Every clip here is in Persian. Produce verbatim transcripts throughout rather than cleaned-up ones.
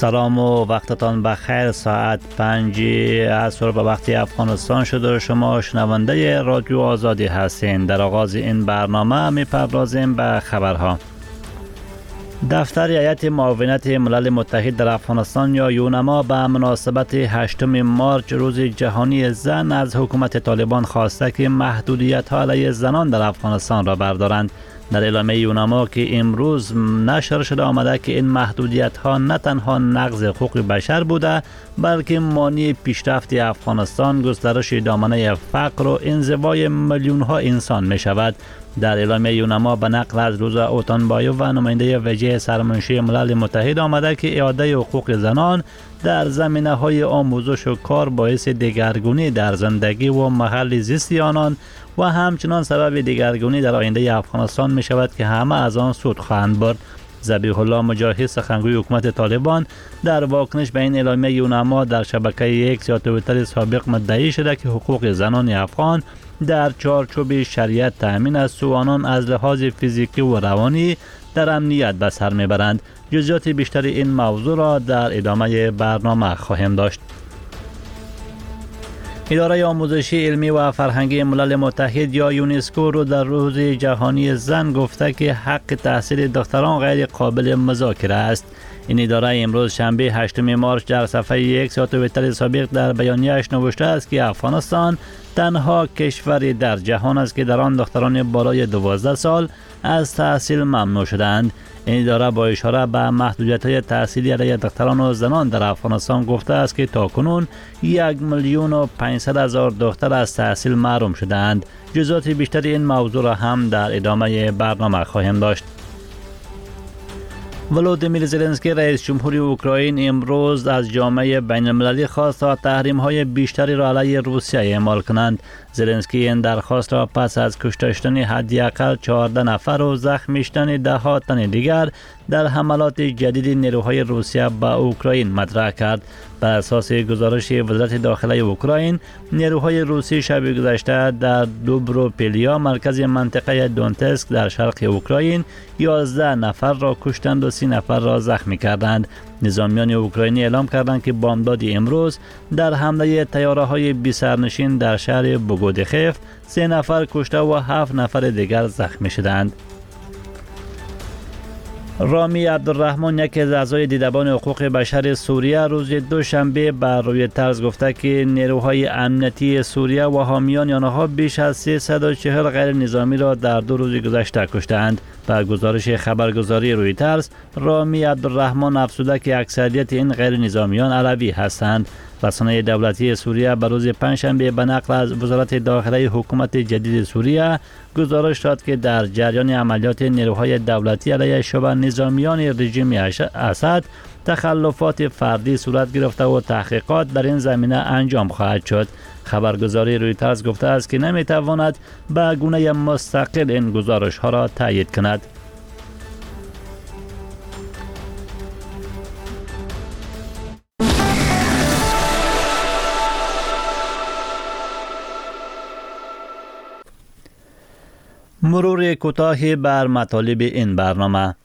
سلام و وقتتان بخیر. ساعت پنج عصر به وقت افغانستان شده. شما شنونده رادیو آزادی هستین. در آغاز این برنامه میپردازیم به خبرها. دفتر هیئت معاونت ملل متحد در افغانستان یا یونما به مناسبت هشتم مارچ روز جهانی زن از حکومت طالبان خواسته که محدودیت‌ها علیه زنان در افغانستان را بردارند. در اعلامیه یونما که امروز نشر شده آمده که این محدودیت‌ها نه تنها نقض حقوق بشر بوده بلکه مانع پیشرفت افغانستان، گسترش دامنه فقر و انزوای میلیون‌ها انسان می شود. در اعلامیه یونما به نقل از روزا اوتانبایو و نماینده ویژه سرمنشی ملل متحد آمده که اعاده حقوق زنان در زمینه‌های آموزش و کار باعث دگرگونی در زندگی و محل زیست آنان و همچنان سبب دگرگونی در آینده افغانستان می شود که همه از آن سود خواهند برد. ذبیح الله مجاهد، سخنگوی حکومت طالبان، در واکنش به این اعلامیه یونما در شبکه ایکس یا توییتر سابق مدعی شده که حقوق زنان افغان در چارچوب شریعت تأمین است و آنان از لحاظ فیزیکی و روانی در امنیت به سر میبرند. جزئیات بیشتر این موضوع را در ادامه برنامه خواهیم داشت. اداره آموزشی علمی و فرهنگی ملل متحد یا یونسکو رو در روز جهانی زن گفته که حق تحصیل دختران غیر قابل مذاکره است. این اداره امروز شنبه هشتم مارچ در صفحه ایکس یا توییتر سابق در بیانیه‌اش نوشته است که افغانستان تنها کشوری در جهان است که در آن دختران بالای دوازده سال از تحصیل ممنوع شدند. این اداره با اشاره به محدودیت‌های تحصیلی علیه دختران و زنان در افغانستان گفته است که تاکنون یک میلیون و پانصد هزار دختر از تحصیل محروم شدند. جزئیات بیشتر این موضوع را هم در ادامه برنامه خواهیم داشت. ولودیمیر زلنسکی رئیس جمهوری اوکراین امروز از جامعه بین المللی خواست تا تحریم‌های بیشتری را علیه روسیه اعمال کنند. زلنسکی این درخواست را پس از کشته شدن حداقل چهارده نفر و زخمی شدن ده ها تن دیگر در حملات جدید نیروهای روسیه به اوکراین مطرح کرد. بر اساس گزارش وزارت داخلی اوکراین، نیروهای روسی شب گذشته در دوبروپیلیا، مرکز منطقه دونتسک در شرق اوکراین، یازده نفر را کشتند و سی نفر را زخمی کردند. نظامیان اوکراینی اعلام کردند که بامداد امروز در حمله طیاره‌های بی سرنشین در شهر بوگودخیف سه نفر کشته و هفت نفر دیگر زخمی شدند. رامی عبدالرحمن، یکی از اعضای دیدبان حقوق بشر سوریه، روز دوشنبه بر رویترز گفته که نیروهای امنیتی سوریه و حامیان آنها بیش از سیصد و چهل غیر نظامی را در دو روز گذشته کشتند. با گزارش خبرگزاری رویترز، رامی عبدالرحمن افزوده که اکثریت این غیر نظامیان علوی هستند. رسانه دولتی سوریه به روز پنجشنبه به نقل از وزارت داخلی حکومت جدید سوریه گزارش داد که در جریان عملیات نیروهای دولتی علیه شبه نظامیان رژیم اسد تخلفات فردی صورت گرفته و تحقیقات در این زمینه انجام خواهد شد. خبرگزاری رویترز گفته است که نمیتواند به گونه مستقل این گزارش ها را تایید کند. مرور کوتاهی بر مطالب این برنامه.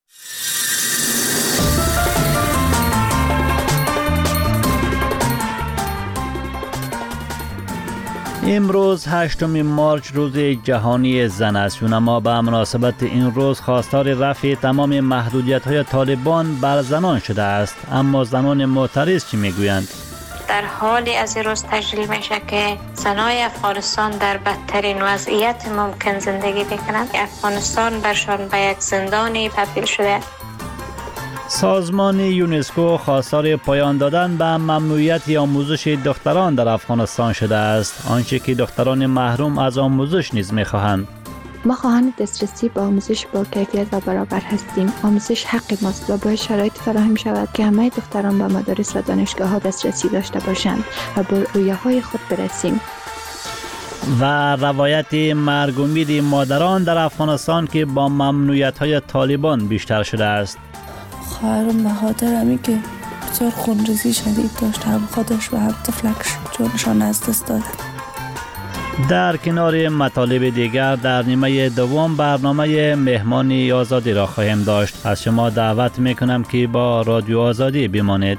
امروز هشتم مارچ روز جهانی زن است. یونما به مناسبت این روز خواستار رفع تمام محدودیت‌های طالبان بر زنان شده است. اما زنان معترض چی میگویند؟ در حالی از این روز تجلیل میشه که زنای افغانستان در بدترین وضعیت ممکن زندگی میکنند. افغانستان برشان به یک زندانی تبدیل شده. سازمان یونسکو خواستار پایان دادن به ممنوعیت آموزش دختران در افغانستان شده است، آنچه که دختران محروم از آموزش نیز میخواهند. ما خواهان دسترسی به آموزش با کیفیت و برابر هستیم. آموزش حق ماست و باید شرایط فراهم شود که همه دختران به مدارس و دانشگاه ها دسترسی داشته باشند و به رویاهای خود برسیم. و روایت مرگ و میر مادران در افغانستان که با ممنوعیت های طالبان بیشتر شده است. خواهرم بخاطر همی که بسیار خونریزی شدید داشت، هم خودش و هم طفلکش جونشان از دست دادن. در کنار مطالب دیگر در نیمه دوم برنامه مهمانی آزادی را خواهیم داشت. از شما دعوت میکنم که با رادیو آزادی بمانید.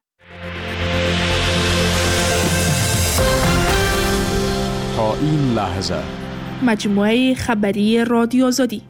تا این لحظه مجموعه خبری رادیو آزادی.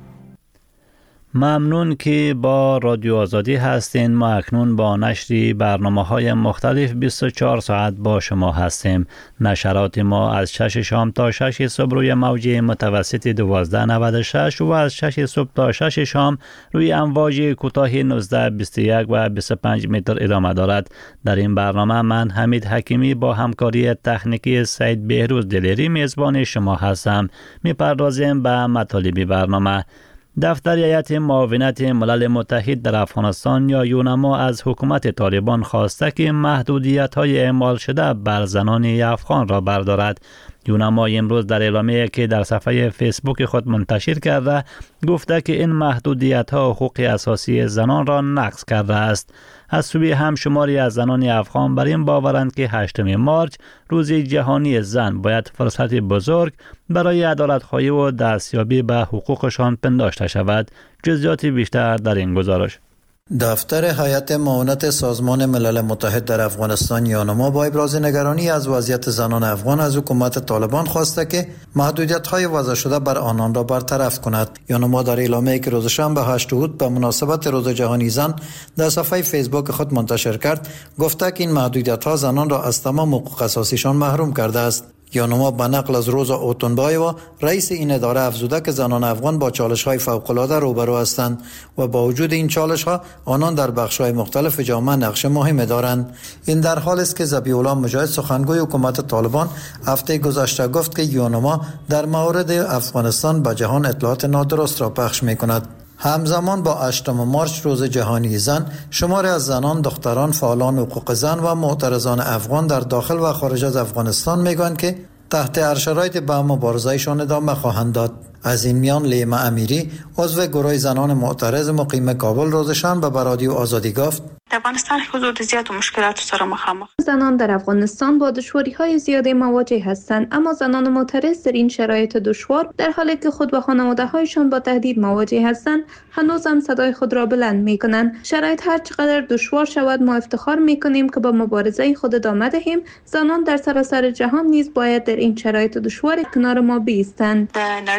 ممنون که با رادیو آزادی هستین. ما اکنون با نشر برنامه‌های مختلف بیست و چهار ساعت با شما هستیم. نشرات ما از شش شام تا شش صبح روی موج متوسط دوازده نود و شش و از شش صبح تا شش شام روی امواج کوتاه نوزده بیست و یک و بیست و پنج متر ادامه دارد. در این برنامه من حمید حکیمی با همکاری تکنیکی سید بهروز دلیری میزبان شما هستم. میپردازیم به مطالب برنامه. دفتر هیئت معاونت ملل متحد در افغانستان یا یونما از حکومت طالبان خواسته که محدودیت‌های اعمال شده بر زنان افغان را بردارد. یونما امروز در اعلامیه‌ای که در صفحه فیسبوک خود منتشر کرده گفته که این محدودیت‌ها حقوق اساسی زنان را نقض کرده است. از سوی هم شماری از زنان افغان بر این باورند که هشتم مارچ روز جهانی زن باید فرصت بزرگ برای عدالت‌خواهی و دستیابی به حقوقشان پنداشته شود. جزئیات بیشتر در این گزارش. دفتر هیئت معاونت سازمان ملل متحد در افغانستان یونما با ابراز نگرانی از وضعیت زنان افغان از حکومت طالبان خواسته که محدودیت‌های وضع شده بر آنان را برطرف کند. یونما در اعلامیه‌ای که روز شنبه هشت اوت به مناسبت روز جهانی زن در صفحه فیسبوک خود منتشر کرد گفته که این محدودیت‌ها زنان را از تمام حقوق اساسیشان محروم کرده است. یونما به نقل از روزا اوتونبایوا رئیس این اداره افزوده که زنان افغان با چالش‌های فوق‌العاده روبرو هستند و با وجود این چالش‌ها آنان در بخش‌های مختلف جامعه نقش مهمی دارند. این در حالی است که ذبیح الله مجاهد سخنگوی حکومت طالبان هفته گذشته گفت که یونما در مورد افغانستان به جهان اطلاعات نادرست را پخش می‌کند. همزمان با هشتم مارچ روز جهانی زن، شماری از زنان، دختران، فعالان حقوق زن و معترضان افغان در داخل و خارج از افغانستان میگویند که تحت هر شرایطی به مبارزه‌شان ادامه خواهند داد. از این میان لیما امیری عضو گروه زنان معترض مقیم کابل روز شنبه به رادیو آزادی گفت در افغانستان حدود زیاد و مشکلات سره مخامخ. زنان در افغانستان با دشواری‌های زیادی مواجه هستند، اما زنان معترض در این شرایط دشوار در حالی که خود و خانواده‌هایشان با تهدید مواجه هستند هنوز هم صدای خود را بلند می‌کنند. شرایط هر چقدر دشوار شود ما افتخار می‌کنیم که با مبارزه خود ادامه دهیم. زنان در سراسر جهان نیز باید در این شرایط دشوار کنار ما بایستند.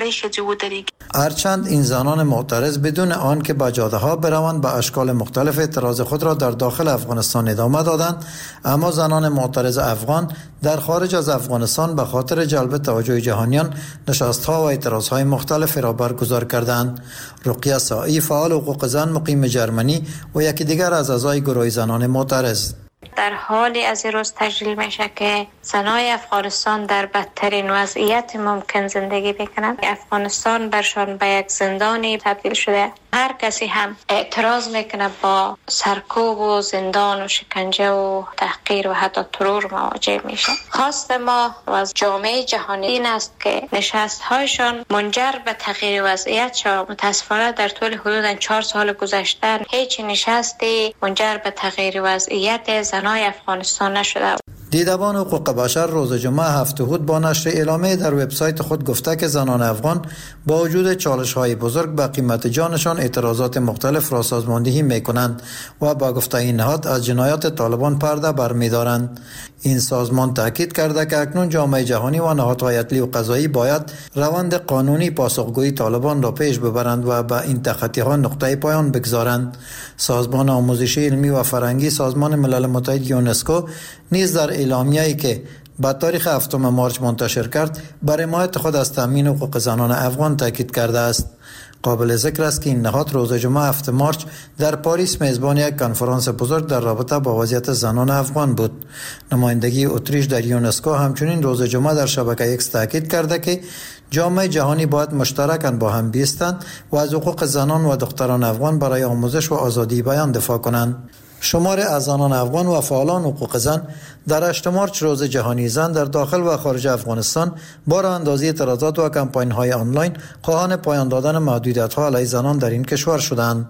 هرچند این زنان معترض بدون آن که به جاده‌ها بروند به اشکال مختلف اعتراض خود را در داخل افغانستان ادامه دادند، اما زنان معترض افغان در خارج از افغانستان به خاطر جلب توجه جهانیان نشست‌ها و اعتراض‌های مختلف را برگزار کردند. رقیه سائی فعال حقوق زن مقیم جرمنی و یکی دیگر از اعضای گروه زنان معترض در حالی از این روز تجلیل میشه که زنای افغانستان در بدترین وضعیت ممکن زندگی بکنند. افغانستان برشان به یک زندانی تبدیل شده. هر کسی هم اعتراض میکنه با سرکوب و زندان و شکنجه و تحقیر و حتی ترور مواجه میشه. خواست ما و از جامعه جهانی این است که نشست هایشان منجر به تغییر وضعیت شود. متاسفانه در طول حدود چهار سال گذشته هیچ نشستی منجر به تغییر وضعیت زنای افغانستان نشده. دیدبان حقوق بشر روز جمعه هفت اوت با نشر اعلامیه در وبسایت خود گفته که زنان افغان با وجود چالش‌های بزرگ به قیمت جانشان اعتراضات مختلف را سازماندهی می‌کنند و با گفته این نهاد از جنایات طالبان پرده برمی‌دارند. این سازمان تاکید کرده که اکنون جامعه جهانی و نهادهای عدلی و قضایی باید روند قانونی پاسخگویی طالبان را پیش ببرند و به این تخطی‌ها نقطه پایان بگذارند. سازمان آموزشی علمی و فرهنگی سازمان ملل متحد یونسکو نیز در اعلامیه‌ای که با تاریخ هفتم مارچ منتشر کرد بر حمایت خود از تامین حقوق زنان افغان تاکید کرده است. قابل ذکر است که این نهاد روز جمعه هفتم مارچ در پاریس میزبان یک کنفرانس بزرگ در رابطه با وضعیت زنان افغان بود. نمایندگی اتریش در یونسکو همچنین روز جمعه در شبکه ایکس تاکید کرده که جامعه جهانی باید مشترکاً با هم بیستند و از حقوق زنان و دختران افغان برای آموزش و آزادی بیان دفاع کنند. شمار از زنان افغان و فعالان حقوق زن در هشتم مارچ روز جهانی زن در داخل و خارج افغانستان با راه اندازی اعتراضات و کمپاین‌های آنلاین خواهان پایان دادن محدودیت‌ها علیه زنان در این کشور شدند.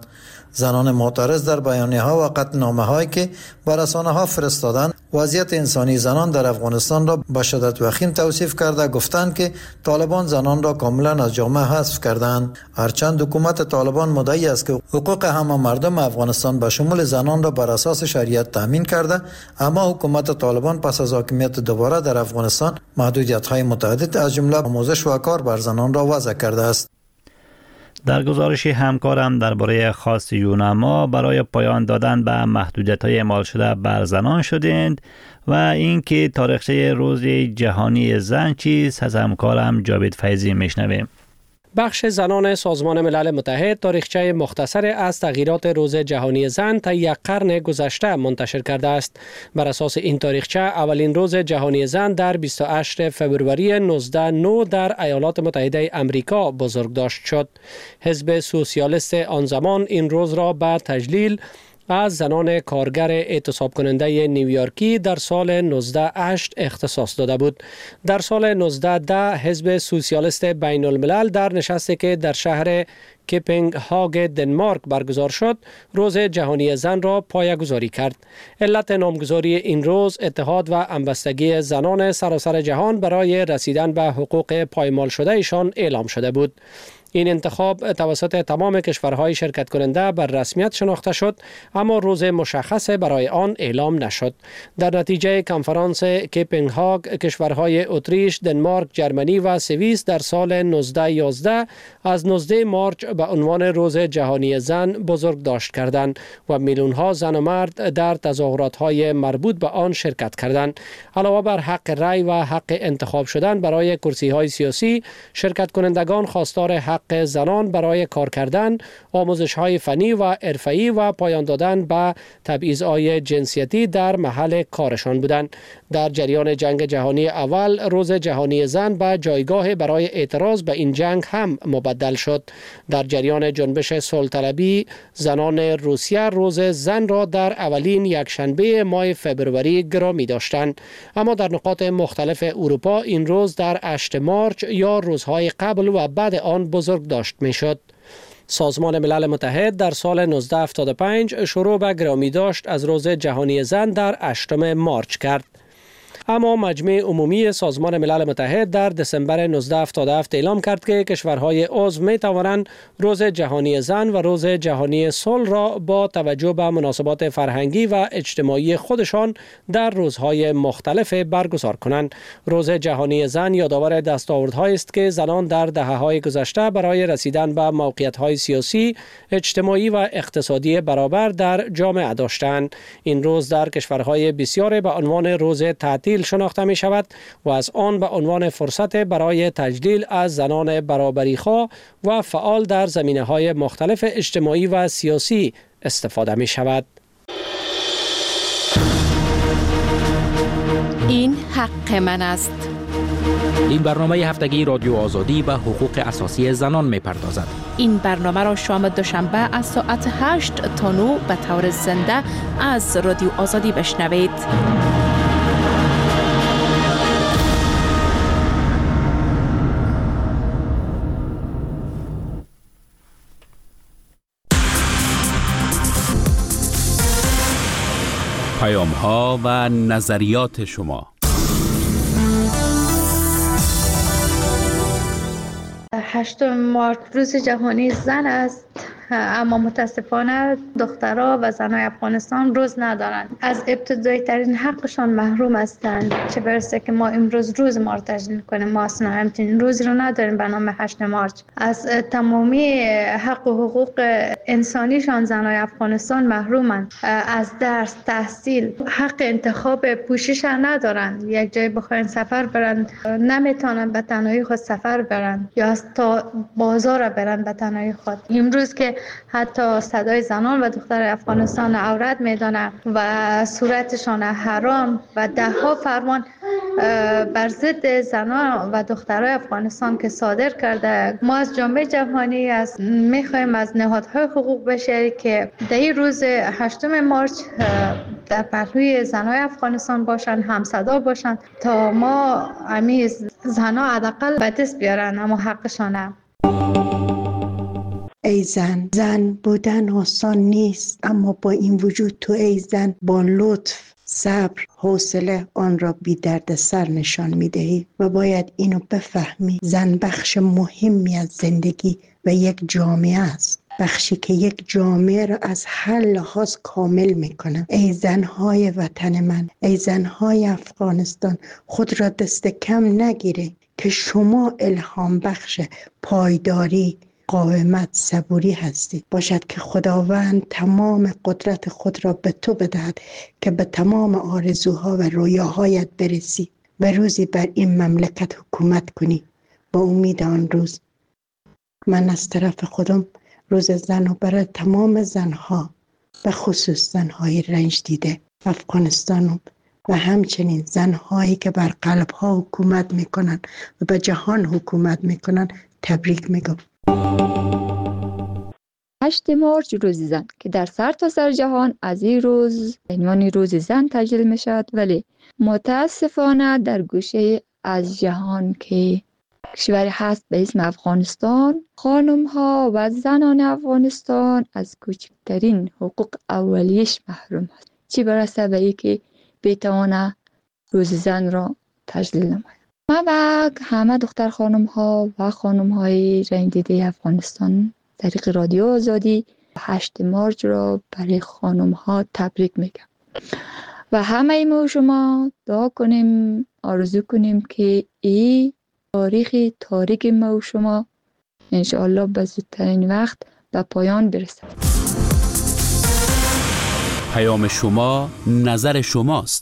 زنان معترض در بیانیه ها و قطعنامه هایی که به رسانه ها فرستادند وضعیت انسانی زنان در افغانستان را به شدت وخیم توصیف کرده گفتند که طالبان زنان را کاملا از جامعه حذف کردند. هرچند حکومت طالبان مدعی است که حقوق همه مردم افغانستان به شمول زنان را بر اساس شریعت تامین کرده، اما حکومت طالبان پس از حاکمیت دوباره در افغانستان محدودیت های متعدد از جمله آموزش و کار بر زنان را وضع کرده است. در گزارش همکارم درباره خواست یونما برای پایان دادن به محدودیت‌های اعمال شده بر زنان شدند و اینکه تاریخچه روز جهانی زن چیست از همکارم جاوید فیضی میشنویم. بخش زنان سازمان ملل متحد تاریخچه مختصر از تغییرات روز جهانی زن تا یک قرن گذشته منتشر کرده است. بر اساس این تاریخچه اولین روز جهانی زن در بیست و هشتم فوریه نوزده نود در ایالات متحده آمریکا بزرگداشت شد. حزب سوسیالیست آن زمان این روز را به تجلیل از زنان کارگر اعتصاب کننده نیویورکی در سال نوزده صد و هشت اختصاص داده بود. در سال نوزده ده حزب سوسیالیست بین الملل در نشستی که در شهر کپنهاگ دنمارک برگزار شد روز جهانی زن را پایه‌گذاری کرد. علت نامگذاری این روز اتحاد و همبستگی زنان سراسر جهان برای رسیدن به حقوق پایمال شده ایشان اعلام شده بود. این انتخاب توسط تمام کشورهای شرکت کننده بر رسمیت شناخته شد، اما روز مشخص برای آن اعلام نشد. در نتیجه کنفرانس کپنهاگ کشورهای اتریش، دنمارک، جرمنی و سوئیس در سال نوزده یازده از نوزده مارچ به عنوان روز جهانی زن بزرگداشت کردند و میلیون‌ها زن و مرد در تظاهرات‌های مربوط به آن شرکت کردند. علاوه بر حق رأی و حق انتخاب شدن برای کرسی‌های سیاسی، شرکت کنندگان خواستار حق حق زنان برای کار کردن، آموزش‌های فنی و حرفه‌ای و پایان دادن به تبعیض‌های جنسیتی در محل کارشان بودند. در جریان جنگ جهانی اول روز جهانی زن به جایگاه برای اعتراض به این جنگ هم مبدل شد. در جریان جنبش صلح‌طلبی زنان روسیه روز زن را در اولین یکشنبه ماه فوریه گرامی داشتند، اما در نقاط مختلف اروپا این روز در هشتم مارچ یا روزهای قبل و بعد آن بزرگ داشت می شد. سازمان ملل متحد در سال نوزده هفتاد و پنج شروع به گرامی داشت از روز جهانی زن در هشتم مارچ کرد. اما مجمع عمومی سازمان ملل متحد در دسامبر نوزده هفتاد و هفت اعلام کرد که کشورهای عضو می توانند روز جهانی زن و روز جهانی صلح را با توجه به مناسبات فرهنگی و اجتماعی خودشان در روزهای مختلف برگزار کنند. روز جهانی زن یادآور دستاوردهایی است که زنان در دهه‌های گذشته برای رسیدن به موقعیت‌های سیاسی، اجتماعی و اقتصادی برابر در جامعه داشتند. این روز در کشورهای بسیاری به عنوان روز تعطیل شناخته می شود و از آن به عنوان فرصت برای تجلیل از زنان برابری‌خواه و فعال در زمینه‌های مختلف اجتماعی و سیاسی استفاده می شود. این حق من است. این برنامه هفتگی رادیو آزادی به حقوق اساسی زنان می پردازد. این برنامه را شام دوشنبه از ساعت هشت تا نه به طور زنده از رادیو آزادی بشنوید. پیام ها و نظریات شما. هشتم مارچ روز جهانی زن است، اما متاسفانه دخترها و زنای افغانستان روز ندارند. از ابتدایی ترین حقشان محروم هستند، چه برسه که ما امروز روز ما رو تجلیل کنیم. ما اصلا همچنین روزی رو نداریم به نام هشتم مارچ. از تمامی حق و حقوق انسانیشان زنای افغانستان محرومند. از درس، تحصیل، حق انتخاب پوشش ندارند. یک جای بخواین سفر برند نمیتونن به تنهایی خود سفر برند یا از تا بازار برند به تنهایی خود. امروز که حتی صدای زنان و دختر افغانستان عورت میدانه و صورتشان حرام و ده ها فرمان بر ضد زنان و دخترای افغانستان که صادر کرده، ما از جامعه جهانی از میخوایم از نهادهای حقوق بشری که در این روز هشتم مارچ در پهلوی زنای افغانستان باشن، همصدا باشن تا ما امیز زنها حداقل به دست بیارن اما حقشانه. ای زن، زن بودن آسان نیست، اما با این وجود تو ای زن با لطف، صبر، حوصله آن را بی درد سر نشان می دهی و باید اینو بفهمی. زن بخش مهمی از زندگی و یک جامعه است، بخشی که یک جامعه را از هر لحاظ کامل می کنه. ای زنهای وطن من، ای زنهای افغانستان، خود را دست کم نگیره که شما الهام بخش پایداری، قاومت، صبوری هستید. باشد که خداوند تمام قدرت خود را به تو بدهد که به تمام آرزوها و رویاهایت برسی و روزی بر این مملکت حکومت کنی. با امید آن روز من از طرف خودم روز زن و برای تمام زنها و خصوص زنهای رنج دیده افغانستان و همچنین زنهایی که بر قلبها حکومت میکنن و به جهان حکومت میکنن تبریک میگم. هشت مارچ روز زن که در سر تا سر جهان از این روز عنوان روز زن تجلیل می شود، ولی متاسفانه در گوشه از جهان که کشوری هست به اسم افغانستان، خانم ها و زنان افغانستان از کوچکترین حقوق اولیش محروم است، چی برسه به ای که بتوانه روز زن را تجلیل نماید. من و همه دختر خانم ها و خانم های رنج دیده افغانستان طریق رادیو آزادی هشت مارچ را برای خانم ها تبریک میگم و همه ما شما دعا کنیم، آرزو کنیم که این تاریخ تاریک ما و شما انشاءالله به زودترین وقت به پایان برسد. پیام شما نظر شماست.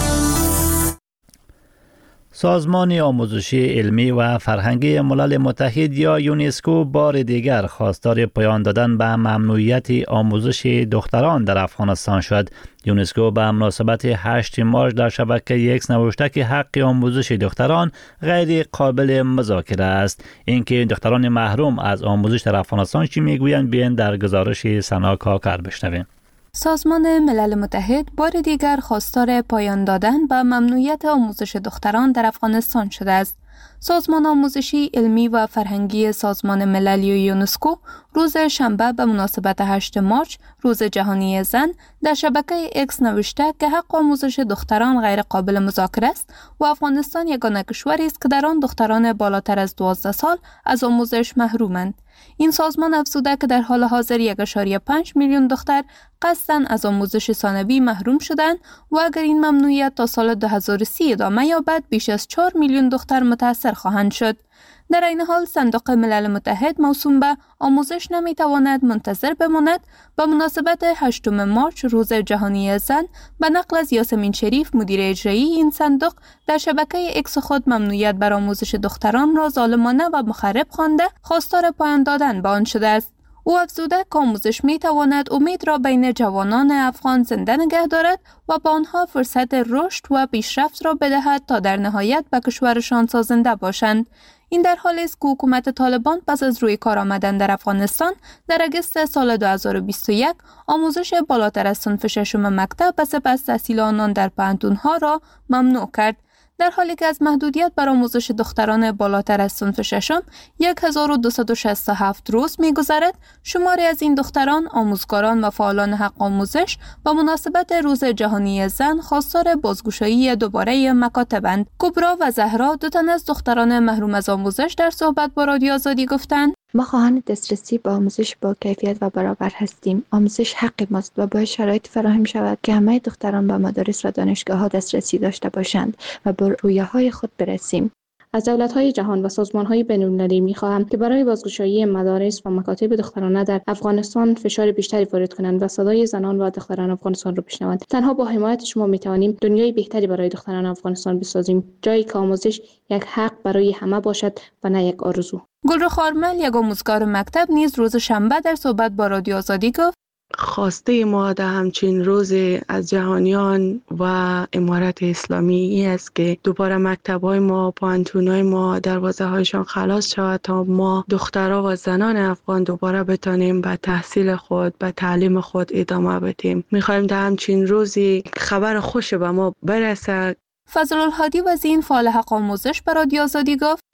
سازمان آموزشی علمی و فرهنگی ملل متحد یا یونسکو بار دیگر خواستار پایان دادن به ممنوعیت آموزش دختران در افغانستان شد. یونسکو به مناسبت هشت مارچ در شبکه ایکس نوشته که حق آموزش دختران غیر قابل مذاکره است. اینکه دختران محروم از آموزش در افغانستان چی میگویند بیاین در گزارش سنا کاکر بشنویم. سازمان ملل متحد بار دیگر خواستار پایان دادن به ممنوعیت آموزش دختران در افغانستان شده است. سازمان آموزشی علمی و فرهنگی سازمان ملل یونسکو روز شنبه به مناسبت هشت مارچ روز جهانی زن در شبکه ایکس نوشته که حق آموزش دختران غیر قابل مذاکره است و افغانستان یگانه کشوری است که در آن دختران بالاتر از دوازده سال از آموزش محرومند. این سازمان افزوده که در حال حاضر یک ممیز پنج میلیون دختر قصداً از آموزش ثانوی محروم شدند و اگر این ممنوعیت تا سال دو هزار و سی ادامه یابد بیش از چهار میلیون دختر متاثر خواهند شد. در این حال صندوق ملل متحد موسوم به آموزش نمیتواند منتظر بماند. به مناسبت هشتم مارچ روز جهانی زن به نقل از یاسمین شریف مدیر اجرایی این صندوق در شبکه ایکس خود ممنوعیت بر آموزش دختران را ظالمانه و مخرب خوانده خواستار پایان دادن به آن شده است. او افزوده که آموزش می تواند امید را بین جوانان افغان زنده نگه دارد و با آنها فرصت رشد و پیشرفت را بدهد تا در نهایت به کشورشان سازنده باشند. این در حالی است که حکومت طالبان پس از روی کار آمدن در افغانستان در اگست سال دو هزار و بیست و یک آموزش بالاتر از صنف ششم مکتب و سپس تحصیل آنان در پانتونها را ممنوع کرد. در حالی که از محدودیت بر آموزش دختران بالاتر از صنف ششم هزار و دویست و شصت و هفت روز می‌گذرد، شماری از این دختران، آموزگاران و فعالان حق آموزش و مناسبت روز جهانی زن خواستار بازگشایی دوباره مکاتبند. کبرا و زهرا، دو تن از دختران محروم از آموزش، در صحبت با رادیو آزادی گفتند: ما خواهان دسترسی به آموزش با کیفیت و برابر هستیم. آموزش حق ماست و باید شرایط فراهم شود که همه دختران به مدارس و دانشگاه‌ها دسترسی داشته باشند و به رویاهای خود برسیم. از دولت‌های جهان و سازمان‌های بین‌المللی می‌خواهم که برای بازگشایی مدارس و مکاتب دخترانه در افغانستان فشار بیشتری وارد کنند و صدای زنان و دختران افغانستان را بشنوند. تنها با حمایت شما می‌توانیم دنیای بهتری برای دختران افغانستان بسازیم، جایی که آموزش یک حق برای همه باشد و نه یک آرزو. گلرخ خارمل، یک آموزگار مکتب، نیز روز شنبه در صحبت با رادیو آزادی گفت: خواسته ما در همچین روز از جهانیان و امارت اسلامی ای است که دوباره مکتب‌های ما، پانتون‌های ما دروازه‌هایشان خلاص شود تا ما دخترها و زنان افغان دوباره بتانیم به تحصیل خود، به تعلیم خود ادامه بدیم. می‌خوایم در همچین روزی خبر خوش به ما برسد. فضل الهادی وزین فعال حق آموزش به رادیو آزادی گفت: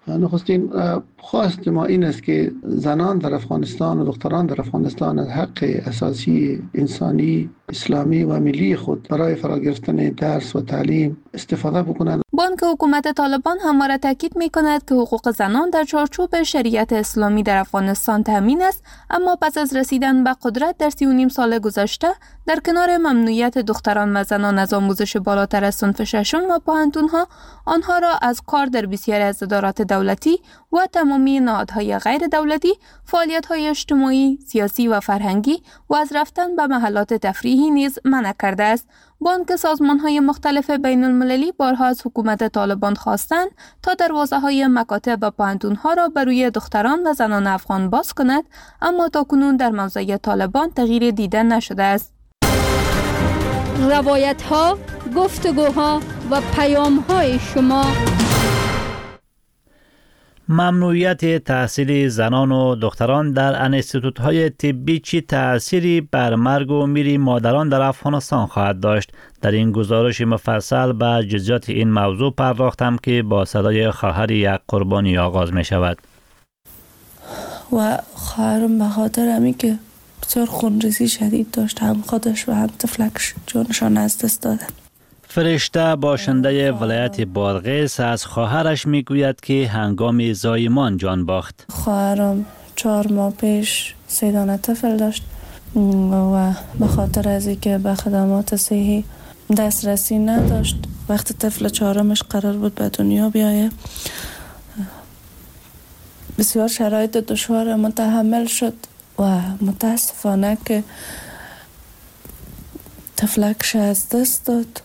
نخستین خواست ما این است که زنان در افغانستان و دختران در افغانستان از حق اساسی انسانی اسلامی و ملی خود برای فرا گرفتن درس و تعلیم استفاده بکنند. بانک حکومت طالبان همواره تاکید می‌کند که حقوق زنان در چارچوب شریعت اسلامی در افغانستان تامین است، اما پس از رسیدن به قدرت در سی و نیم سال گذشته در کنار ممنوعیت دختران و زنان از آموزش بالاتر از صنف ششم و پوهنتون‌ها، آنها را از کار در بسیاری از ادارات دولتی و تمامی نهادهای غیر دولتی، فعالیت‌های اجتماعی، سیاسی و فرهنگی و از رفتن به محلات تفریحی نیز منع کرده است. بانک سازمان‌های مختلف بین المللی بارها از حکومت طالبان خواستند تا دروازه‌های مکاتب و پوهنتون‌ها را بر روی دختران و زنان افغان باز کند، اما تاکنون در موضع طالبان تغییر دیده نشده است. روایت‌ها، گفتگوها و پیام‌های شما. ممنوعیت تحصیل زنان و دختران در انستیتوت‌های طبی چی تأثیری بر مرگ و میر مادران در افغانستان خواهد داشت؟ در این گزارش مفصل به جزئیات این موضوع پرداختم که با صدای خواهر یک قربانی آغاز می شود. و خواهرم به خاطر همین که بسیار خونریزی شدید داشت، هم خودش و هم طفلکش جانشان از دست دادن. فرشته باشنده ولایت بادغیس از خواهرش میگوید که هنگام زایمان جان باخت. خواهرم چهار ماه پیش سه دانه طفل داشت و به خاطر از اینکه به خدمات صحی دسترسی نداشت، وقتی طفل چهارمش قرار بود به دنیا بیایه بسیار شرایط دشوار متحمل شد و متاسفانه که طفلکش از دست داد،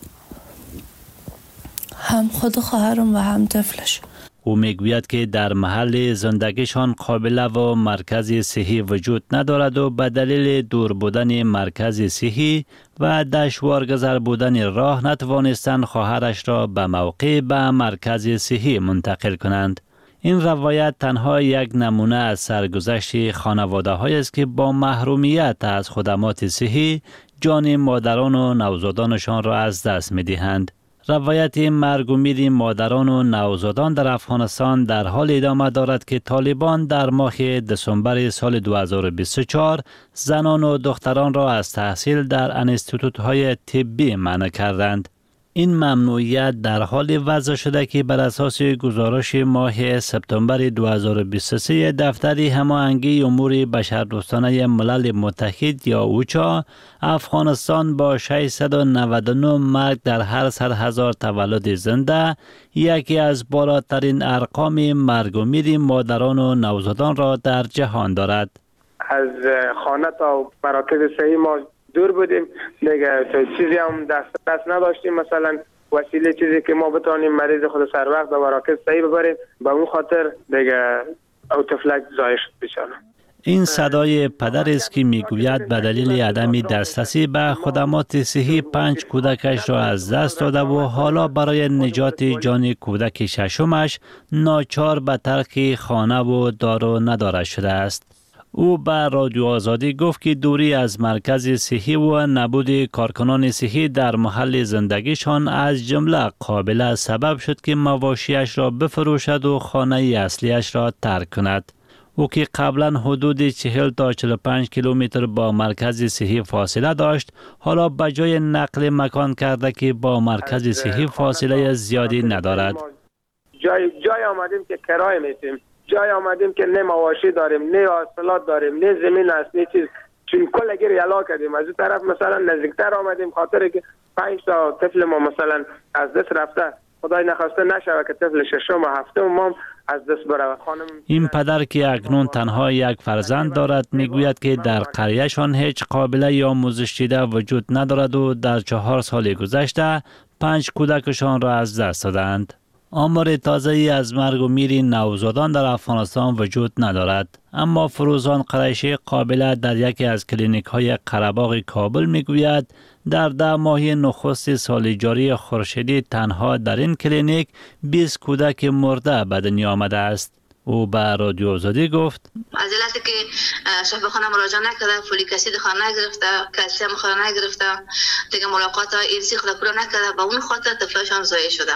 هم خود خواهرم و هم طفلش. او میگوید که در محل زندگیشان قابله و مرکز صحی وجود ندارد و به دلیل دور بودن مرکز صحی و دشوارگذر بودن راه نتوانستند خواهرش را به موقع به مرکز صحی منتقل کنند. این روایت تنها یک نمونه از سرگذشت خانواده های است که با محرومیت از خدمات صحی جان مادران و نوزادانشان را از دست می دهند. روایت مرگ و میر مادران و نوزادان در افغانستان در حال ادامه دارد که طالبان در ماه دسامبر سال دو هزار و بیست و چهار زنان و دختران را از تحصیل در انستیتوت‌های طبی منع کردند. این ممنوعیت در حال وضع شده که بر اساس گزارش ماه سپتامبر دو هزار و بیست و سه دفتر هماهنگی امور بشردوستانه ملل متحد یا اوچا، افغانستان با ششصد و نود و نه مرگ در هر صد هزار تولد زنده یکی از بالاترین ارقام مرگ و میر مادران و نوزادان را در جهان دارد. از خانه تا مراکز صحی ما دور بودیم، دیگه چیزی هم دسترس نداشتیم، مثلا وسیله چیزی که ما بتونیم مریض خود سر وقت به مراکز صحی ببریم، به اون خاطر دیگه او طفلک ضایع شد بیچاره. این صدای پدر است که میگوید به دلیل عدم دسترسی به خدمات صحی پنج کودکش را از دست داده و حالا برای نجات جان کودک ششمش ناچار به ترک خانه و دار و نداره شده است. او به رادیو آزادی گفت که دوری از مرکز صحی و نبود کارکنان صحی در محل زندگیشان از جمله قابل سبب شد که مواشیش را بفروشد و خانه اصلیش را ترک کند. او که قبلا حدود چهل تا چهل و پنج کیلومتر با مرکز صحی فاصله داشت، حالا به جای نقل مکان کرده که با مرکز صحی فاصله زیادی ندارد. جای جای آمدیم که کرایه میتیم، جای آمدیم که نه مواشی داریم، نه حاصلات داریم، نه زمین است، نه چیز، چون کل گیر یلا کردیم. از این طرف مثلا نزدیکتر آمدیم خاطر که پنج تا طفل ما مثلا از دست رفته، خدای نخواسته نشود که طفل ششم و هفتم ما از دست بره. خانم این پدر که اکنون تنها یک فرزند دارد میگوید که در قریهشان هیچ قابله آموزش دیده وجود ندارد و در چهار سال گذشته پنج کودکشان را از دست دادند. آمار تازه‌ای از مرگ و میر نوزادان در افغانستان وجود ندارد، اما فروزان قریشی قابله در یکی از کلینیک های قره‌باغ کابل میگوید در ده ماه نخست سال جاری خورشیدی تنها در این کلینیک بیست کودک مرده به دنیا آمده است. او به رادیو آزادی گفت از علتی که صاحب خانه مراجعه نکرده، فولیک اسید خود نگرفته، کلسیم خود نگرفته، دیگه ملاقات ایرسی خود پورا نکرده، با اون خاطر طفلشان ضایع شده.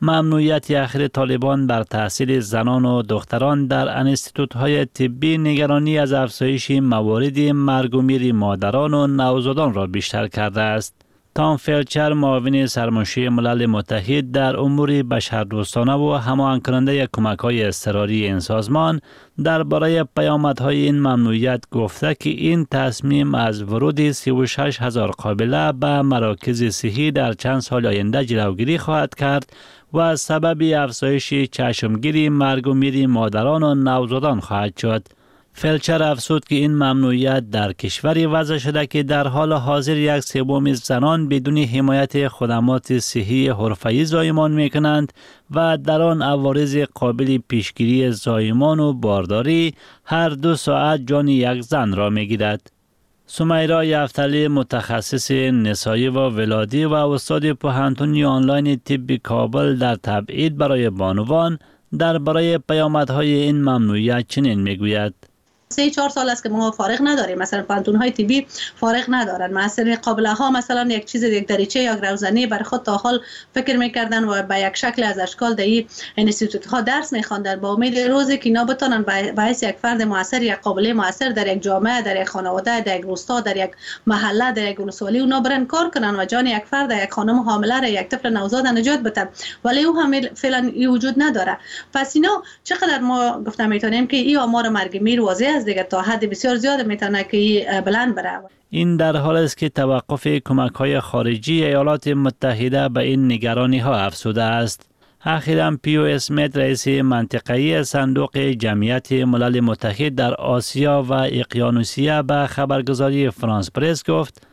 ممنوعیت اخیر طالبان بر تحصیل زنان و دختران در انستیتوت‌های طبی نگرانی از افزایش موارد مرگ و میر مادران و نوزادان را بیشتر کرده است. تام فلچر، معاون سرمنشی ملل متحد در امور بشردوستانه و هماهنگ کننده کمک‌های اضطراری این سازمان، درباره پیامدهای این ممنوعیت گفته که این تصمیم از ورود سی و شش هزار قابله به مراکز صحی در چند سال آینده جلوگیری خواهد کرد و سبب افزایش چشمگیری مرگ و میر مادران و نوزادان خواهد شد. فلچر افزود که این ممنوعیت در کشوری وضع شده که در حال حاضر یک سوم زنان بدون حمایت خدمات صحی حرفه‌ای زایمان می‌کنند و در آن عوارض قابل پیشگیری زایمان و بارداری هر دو ساعت جان یک زن را می‌گیرد. سمیرا یفتلی، متخصص نسایی و ولادی و استاد پوهنتون آنلاین طب کابل در تبعید برای بانوان، درباره پیامدهای این ممنوعیت چنین میگوید: سه چهار سال است که ما فارغ نداریم، مثلا پانتون های طبی فارغ ندارن، مثلا قابله ها مثلا یک چیز یک دریچه یا روزنه برای خود تا حال فکر میکردن و به یک شکل از اشکال در این انستیتوت ها درس میخواندن با امید روزی که اینا بتونن به حیث یک فرد موثر، یک قابله موثر در یک جامعه، در یک خانواده، در یک روستا، در یک محله، در یک ولسوالی اونا برن کار کنن و جان یک فرد، یک خانم حامله را، یک طفل نوزاد نجات بدن، ولی او هم فعلا وجود نداره. پس اینا چقدر ما گفتم میتونیم که این آمار مرگ میر واضح دیگه تا حد بسیار زیاد میتونه که بلند بره. این در حال است که توقف کمک‌های خارجی ایالات متحده به این نگرانی‌ها افزوده است. اخیراً پیو اسمیت، رئیس منطقه‌ای صندوق جمعیت ملل متحد در آسیا و اقیانوسیه، به خبرگزاری فرانس پرس گفت: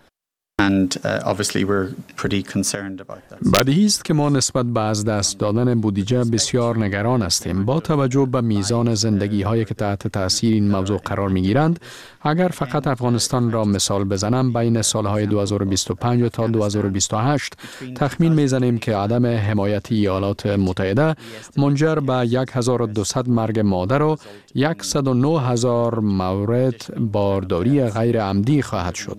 بدیهی است که ما نسبت به از دست دادن بودجه بسیار نگران هستیم. با توجه به میزان زندگی هایی که تحت تاثیر این موضوع قرار می گیرند، اگر فقط افغانستان را مثال بزنم، بین سالهای دو هزار و بیست و پنج تا دو هزار و بیست و هشت تخمین می زنیم که عدم حمایت ایالات متحده منجر به هزار و دویست مرگ مادر و صد و نه هزار مورد بارداری غیر عمدی خواهد شد.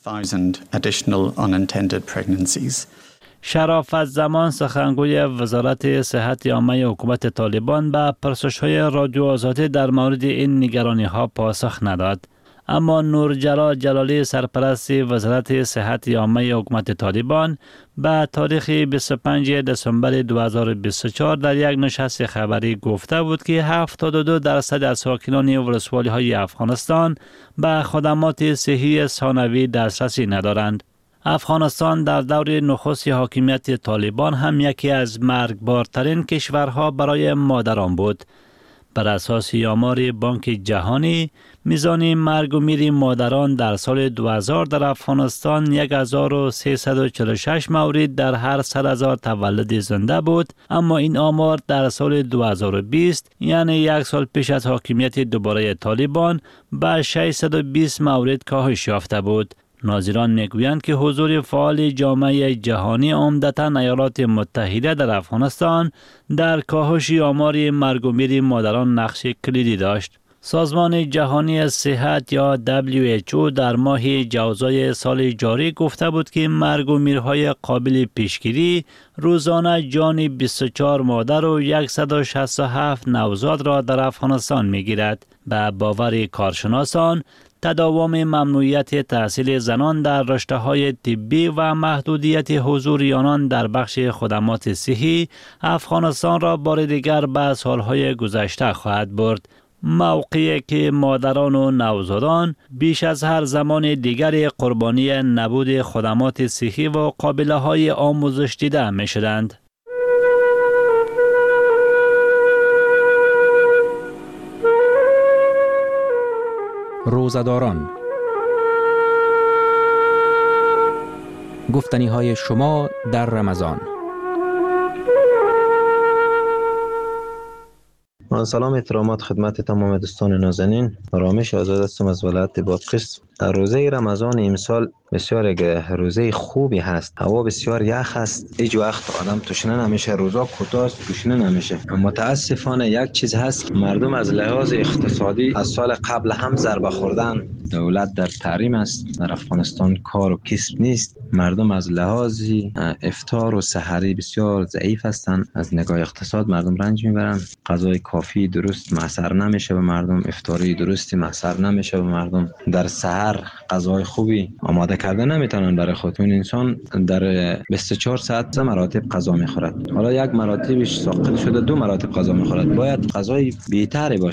شرافت زمان، سخنگوی وزارت صحت عامه حکومت طالبان، به پرسش‌های رادیو آزادی در مورد این نگرانی‌ها پاسخ نداد. اما نور جلال جلالی، سرپرست وزارت صحت عامه حکومت طالبان، به تاریخ بیست و پنجم دسامبر دو هزار و بیست و چهار در یک نشست خبری گفته بود که هفتاد و دو درصد از ساکنان ولسوالی‌های افغانستان به خدمات صحی ثانوی دسترسی ندارند. افغانستان در دور نخست حاکمیت طالبان هم یکی از مرگبارترین کشورها برای مادران بود. بر اساس آمار بانک جهانی، میزان مرگ و میر مادران در سال دو هزار در افغانستان هزار و سیصد و چهل و شش مورد در هر صد هزار تولد زنده بود، اما این آمار در سال دو هزار و بیست، یعنی یک سال پیش از حاکمیت دوباره طالبان، به ششصد و بیست مورد کاهش یافته بود. ناظران میگویند که حضور فعال جامعه جهانی، عمدتاً ایالات متحده، در افغانستان در کاهش آمار مرگ و میر مادران نقش کلیدی داشت. سازمان جهانی صحت یا دبلیو اچ او در ماه جوزای سال جاری گفته بود که مرگ و میرهای قابل پیشگیری روزانه جان بیست و چهار مادر و صد و شصت و هفت نوزاد را در افغانستان میگیرد. به باور کارشناسان، تداوم ممنوعیت تحصیل زنان در رشته‌های طبی و محدودیت حضور آنان در بخش خدمات صحی افغانستان را بار دیگر به سالهای گذشته خواهد برد. موقعی که مادران و نوزادان بیش از هر زمان دیگر قربانی نبود خدمات صحی و قابله‌های آموزش دیده می شدند. روزداران، گفتنی های شما در رمضان. سلام، احترامات خدمت تمام دوستان نازنین. رامش آزاد هستم از ولایت بادغیس. روزه رمضان امسال بسیار یک روزه خوبی هست. هوا بسیار یخ است. هیچ وقت آدم تشنه نمیشه. روزا کوتاه است، تشنه نمیشه. متاسفانه یک چیز هست، مردم از لحاظ اقتصادی از سال قبل هم ضربه خوردن. دولت در تحریم است. در افغانستان کار و کسب نیست. مردم از لحاظ افطار و سحری بسیار ضعیف هستند. از نگاه اقتصاد مردم رنج میبرن. غذای کافی درست میسر نمیشه به مردم. افطاری درستی میسر نمیشه به مردم. در سحر غذای خوبی آماده کرده نمیتونن برای خودشون. انسان در بیست و چهار ساعت سه مراتب غذا میخورد. حالا یک مراتبش ساقط شده دو مراتب غذا میخورد. باید غذای بهتری باشه.